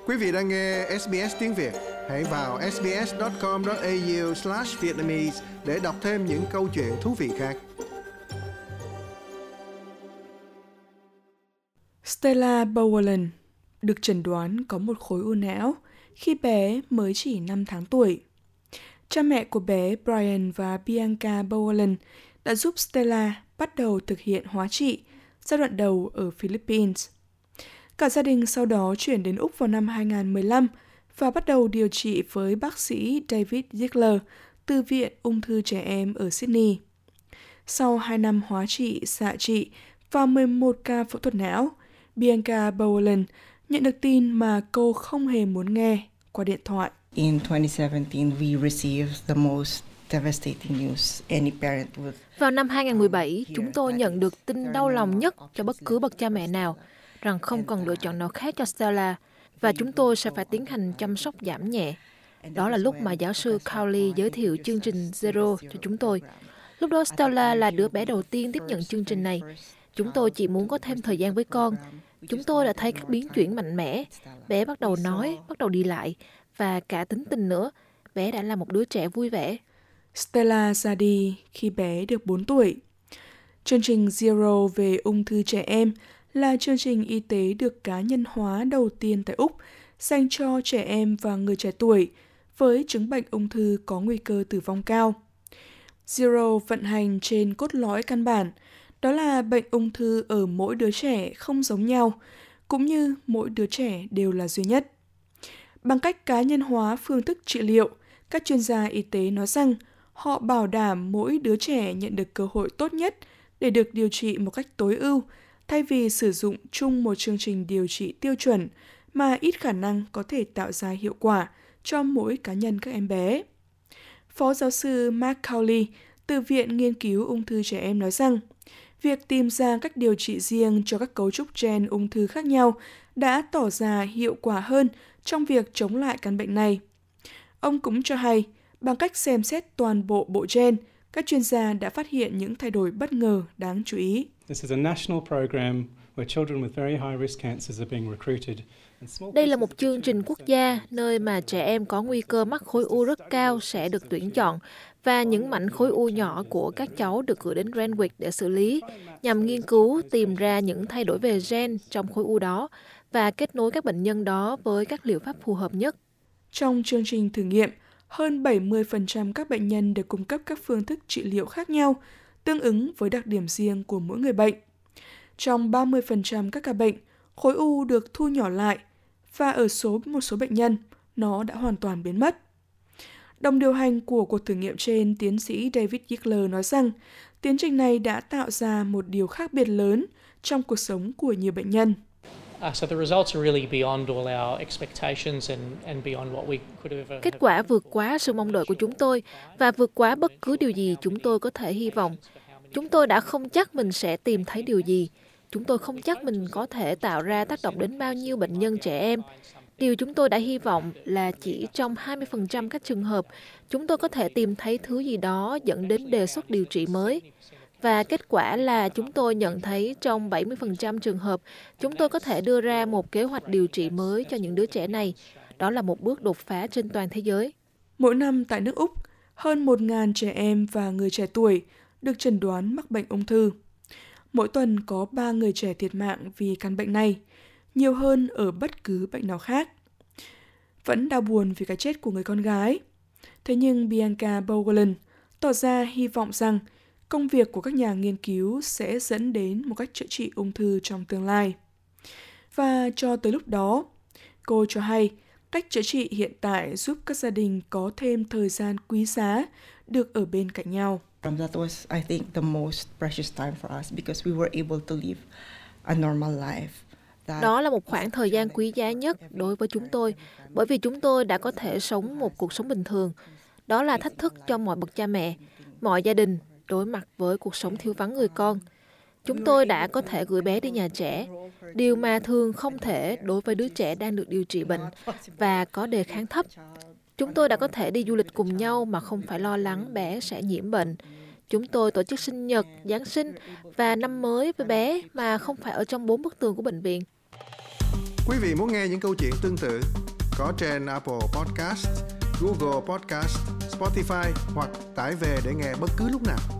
Quý vị đang nghe SBS tiếng Việt. Hãy vào sbs.com.au/vietnamese để đọc thêm những câu chuyện thú vị khác. Stella Bowen được chẩn đoán có một khối u não khi bé mới chỉ 5 tháng tuổi. Cha mẹ của bé Brian và Bianca Bowen đã giúp Stella bắt đầu thực hiện hóa trị giai đoạn đầu ở Philippines. Cả gia đình sau đó chuyển đến Úc vào năm 2015 và bắt đầu điều trị với bác sĩ David Ziegler từ Viện Ung thư Trẻ Em ở Sydney. Sau 2 năm hóa trị, xạ trị và 11 ca phẫu thuật não, Bianca Bowen nhận được tin mà cô không hề muốn nghe qua điện thoại. In 2017, we received the most devastating news any parent would. Vào năm 2017, chúng tôi nhận được tin đau lòng nhất cho bất cứ bậc cha mẹ nào, rằng không còn lựa chọn nào khác cho Stella, và chúng tôi sẽ phải tiến hành chăm sóc giảm nhẹ. Đó là lúc mà giáo sư Cowley giới thiệu chương trình Zero cho chúng tôi. Lúc đó Stella là đứa bé đầu tiên tiếp nhận chương trình này. Chúng tôi chỉ muốn có thêm thời gian với con. Chúng tôi đã thấy các biến chuyển mạnh mẽ. Bé bắt đầu nói, bắt đầu đi lại, và cả tính tình nữa. Bé đã là một đứa trẻ vui vẻ. Stella ra đi khi bé được 4 tuổi. Chương trình Zero về ung thư trẻ em là chương trình y tế được cá nhân hóa đầu tiên tại Úc dành cho trẻ em và người trẻ tuổi với chứng bệnh ung thư có nguy cơ tử vong cao. Zero vận hành trên cốt lõi căn bản, đó là bệnh ung thư ở mỗi đứa trẻ không giống nhau, cũng như mỗi đứa trẻ đều là duy nhất. Bằng cách cá nhân hóa phương thức trị liệu, các chuyên gia y tế nói rằng họ bảo đảm mỗi đứa trẻ nhận được cơ hội tốt nhất để được điều trị một cách tối ưu, thay vì sử dụng chung một chương trình điều trị tiêu chuẩn mà ít khả năng có thể tạo ra hiệu quả cho mỗi cá nhân các em bé. Phó giáo sư Mark Cowley từ Viện Nghiên cứu Ung thư Trẻ Em nói rằng, việc tìm ra cách điều trị riêng cho các cấu trúc gen ung thư khác nhau đã tỏ ra hiệu quả hơn trong việc chống lại căn bệnh này. Ông cũng cho hay, bằng cách xem xét toàn bộ bộ gen, các chuyên gia đã phát hiện những thay đổi bất ngờ đáng chú ý. Đây là một chương trình quốc gia nơi mà trẻ em có nguy cơ mắc khối u rất cao sẽ được tuyển chọn, và những mảnh khối u nhỏ của các cháu được gửi đến Randwick để xử lý, nhằm nghiên cứu tìm ra những thay đổi về gen trong khối u đó và kết nối các bệnh nhân đó với các liệu pháp phù hợp nhất. Trong chương trình thử nghiệm, hơn 70% các bệnh nhân được cung cấp các phương thức trị liệu khác nhau, tương ứng với đặc điểm riêng của mỗi người bệnh. Trong 30% các ca bệnh, khối u được thu nhỏ lại, và ở một số bệnh nhân, nó đã hoàn toàn biến mất. Đồng điều hành của cuộc thử nghiệm trên, tiến sĩ David Ziegler nói rằng, tiến trình này đã tạo ra một điều khác biệt lớn trong cuộc sống của nhiều bệnh nhân. Kết quả vượt quá sự mong đợi của chúng tôi và vượt quá bất cứ điều gì chúng tôi có thể hy vọng. Chúng tôi đã không chắc mình sẽ tìm thấy điều gì. Chúng tôi không chắc mình có thể tạo ra tác động đến bao nhiêu bệnh nhân trẻ em. Điều chúng tôi đã hy vọng là chỉ trong 20% các trường hợp, chúng tôi có thể tìm thấy thứ gì đó dẫn đến đề xuất điều trị mới. Và kết quả là chúng tôi nhận thấy trong 70% trường hợp, chúng tôi có thể đưa ra một kế hoạch điều trị mới cho những đứa trẻ này. Đó là một bước đột phá trên toàn thế giới. Mỗi năm tại nước Úc, hơn 1.000 trẻ em và người trẻ tuổi được chẩn đoán mắc bệnh ung thư. Mỗi tuần có 3 người trẻ thiệt mạng vì căn bệnh này, nhiều hơn ở bất cứ bệnh nào khác. Vẫn đau buồn vì cái chết của người con gái. Thế nhưng Bianca Bowen tỏ ra hy vọng rằng công việc của các nhà nghiên cứu sẽ dẫn đến một cách chữa trị ung thư trong tương lai. Và cho tới lúc đó, cô cho hay cách chữa trị hiện tại giúp các gia đình có thêm thời gian quý giá được ở bên cạnh nhau. That was, I think, the most precious time for us because we were able to live a normal life. Đó là một khoảng thời gian quý giá nhất đối với chúng tôi, bởi vì chúng tôi đã có thể sống một cuộc sống bình thường. Đó là thách thức cho mọi bậc cha mẹ, mọi gia đình đối mặt với cuộc sống thiếu vắng người con. Chúng tôi đã có thể gửi bé đi nhà trẻ, điều mà thường không thể đối với đứa trẻ đang được điều trị bệnh và có đề kháng thấp. Chúng tôi đã có thể đi du lịch cùng nhau mà không phải lo lắng bé sẽ nhiễm bệnh. Chúng tôi tổ chức sinh nhật, Giáng sinh và năm mới với bé mà không phải ở trong 4 bức tường của bệnh viện. Quý vị muốn nghe những câu chuyện tương tự có trên Apple Podcast, Google Podcast, Spotify hoặc tải về để nghe bất cứ lúc nào.